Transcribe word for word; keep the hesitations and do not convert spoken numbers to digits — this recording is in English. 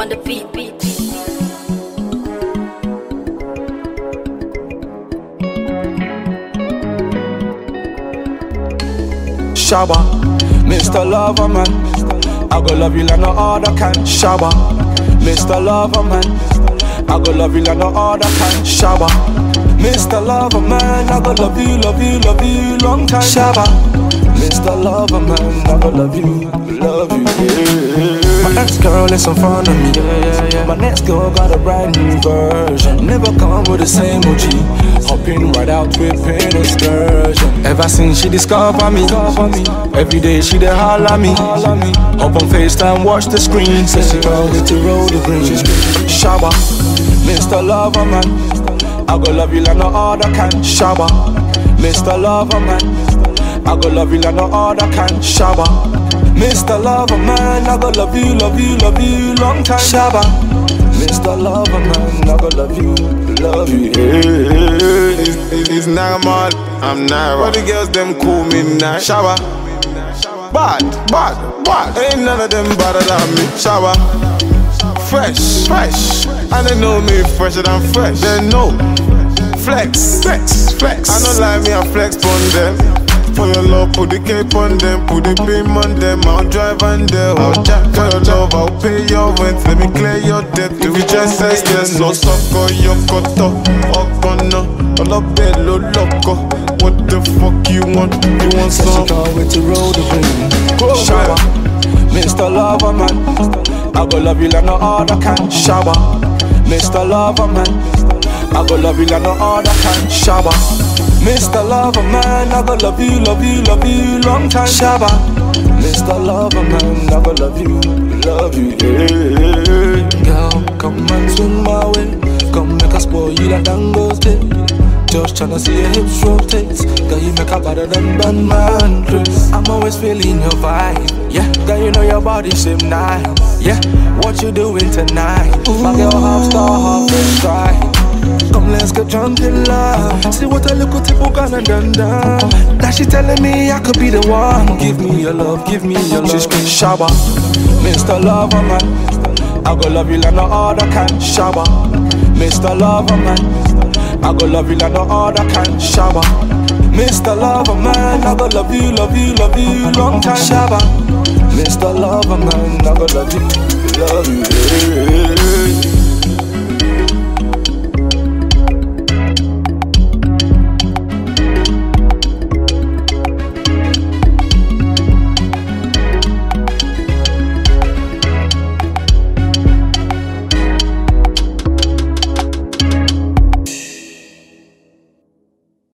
on the beat. Shabba, Mister Lover Man, I go love you like no other can. Shabba, Mister Lover Man, I go love you like no other can. Shabba, Mister Lover Man, I go love you, love you, love you long time. Shabba, Mister Lover Man, I go love you, love you. Yeah. My ex girl is in front of me. Yeah, yeah, yeah. My next girl got a brand new version. Never come with the same O G. Hopping right out with pain excursion. Ever since she discover me, every day she dey holler at me. Hop on FaceTime, watch the screen. Says she can't wait to roll the green. Shabba, Mister Lover Man, I go love you like no other can. Shabba, Mister Lover Man, I go love you like no other can. Shabba, Mister Lover Man, I go love you, love you, love you long time. Shabba, Mister Lover Man, I go love you, love you. Yeah. It's, it's, it's Nagaman, I'm Naira. All the girls them call me Naira. Shabba, bad, bad, bad. Ain't none of them better than me. Shabba, fresh, fresh. And they know me fresher than fresh. They know flex, flex, flex. I don't like me, I flex on them. For your love, put the cape on them, put the beam on them. I'll drive and there, I'll jack for your love, I'll pay your rent, let me clear your debt. If you just say yes, no sucker, your cutter, okono, all up bello loco. What the fuck you want? You want some? She can't wait to roll the green. Shabba, Mister Lover Man, I go love you like no other can. Shabba, Mister Lover Man, I go love you like no other can. Shabba, Mister Lover Man, I go love you, love you, love you long time. Shabba, Mister Lover Man, I go love you, love you. Yeah. Girl, come and swing my way. Come make us spoil you like Dango's day. Just tryna see your hips rotate. Girl, you make her better than Batman Chris. I'm always feeling your vibe. Yeah, girl, you know your body shape nice. Yeah, what you doing tonight? Ooh. My girl, half star, half first strike. Come, let's get drunk in love. See what a little tip gonna done done. Now she telling me I could be the one. Give me your love, give me your love. She scream Shabba, Mister Lover Man, I go love you like no other can. Shabba, Mister Lover Man, I go love you like no other can. Shabba, Mister Lover Man, I go love you, love you, love you long time. Shabba, Mister Lover Man, I go love you, love you. Yeah.